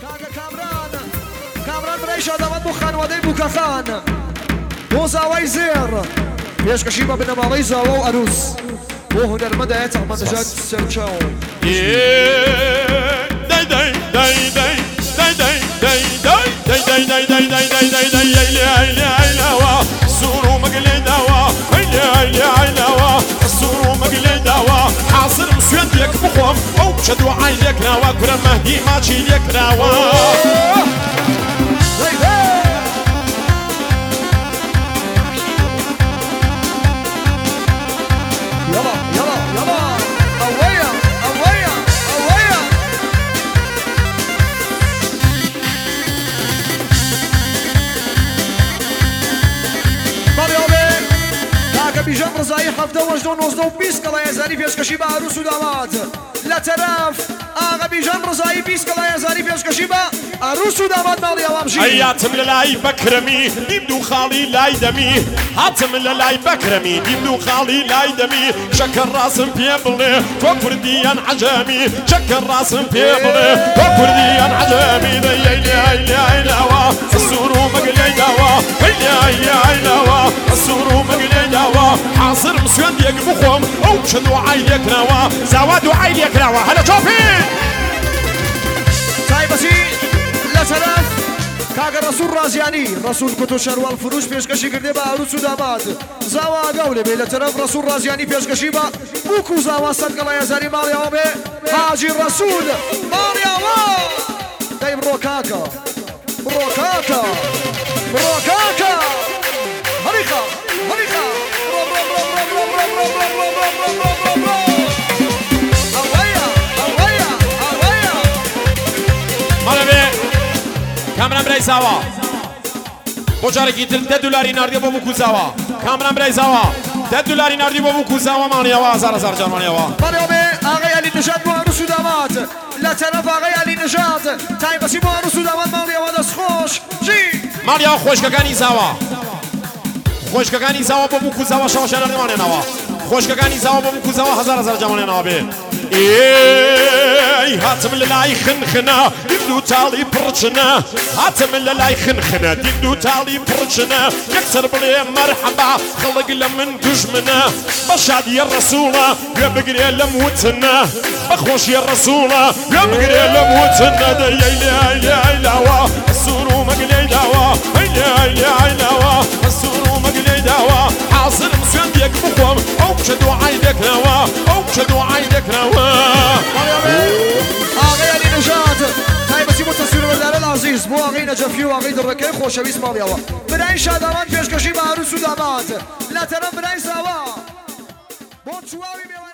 کاکە کامران برای شادەوەت بۆ خانوادەی بووکەخان بۆ زاوای زێر پێشکەشی بە بنەماڵەی زاوە و ئەروس بۆ هونەرمەندایە تەقمەندەژات سەرچاو سورو مقلي دوا سورو مقلي دوا حاصر مسوين ديك بخوم او شدو عينك نوا كرم مهدي ماشي ليك نوا بیژن رضایی 17 و 19 و 20 کلای زاری پیشکشی با عروس و داماد لطرف آقا بیژن رضایی 20 کلای زاری پیشکشی با عروس و داماد مالی عوامجی حیاتم للای بکرمی دیم دو خالی لای دمی حاتم للای بکرمی دیم دو خالی لای دمی شکر راسم پیبله تو کردیان عجمی شکر راسم پیبله تو کردیان عجمی لی نوا السورو مقلی دوا لی نوا السورو مقلی دوا حاصر مسوين ديك بخوم او شدو عيلك نوا زوادو عيلك نوا هلا توفيق تايبسي لطرف كاغا رسول رازياني رسول كتو شروال فروش پیشکشی کرده با عروس و داماد زاوا قوله بي لطرف رسول رازياني پیشکشی با بوكو زاوا صدق الله يزاري ماريا وبي حاجي الرسول ماريا و دايب روكاكا روكاكا روكاكا هريخا هريخا كامران براي زاوا بوجاركي $10 ناردي بو بوكو زاوا كامران براي زاوا $10 ناردي بو بوكو زاوا مانيا زار جان مانيا مانيا آقای علی نژاد بو عروس و داماد لا طرف آقای علی نژاد تایبسی بو عروس و داماد مانيا دست خوش جی مانيا خوشكاكاني زاوا خوشكاكاني زاوا بو بوكو زاوا شوشا ناردي مانيا نوا خوشكاكاني زاوا بو بوكو زاوا هزار جان مانيا نوا بي هاتم للاي خنخنا ديدو تالي برشنا هاتم للاي خنخنا ديدو تالي برشنا يكسر بلي مرحبا خلق لمن دجمنا بشاد يا الرسولة يا بقري لموتنا بخوش يا الرسولة يا بقري لموتنا يا دوا السورو مقلي دوا يا دوا السورو مقلي دوا حاصر مسوين ديك بقوم او شدو عيدك نوا او شدو عيدك نوا آقای علی نژاد تایبسی بو تصویر بردار العزیز بو آقای نجفی و آقای درکه خوشویست مالیاوا برای شادمان پیشکشی با عروس و داماد لطرف برای زاوا بو چواوی